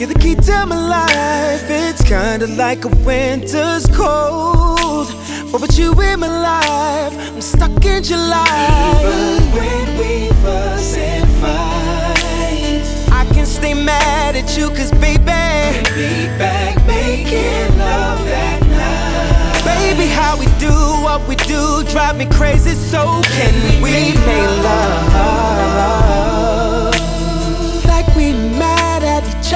You're the key to my life. It's kinda like a winter's cold. But with you in my life, I'm stuck in July. Even when we fuss and fight, I can stay mad at you, cause baby, we'll be back making love that night. baby, how we do what we do drive me crazy. So can we make love?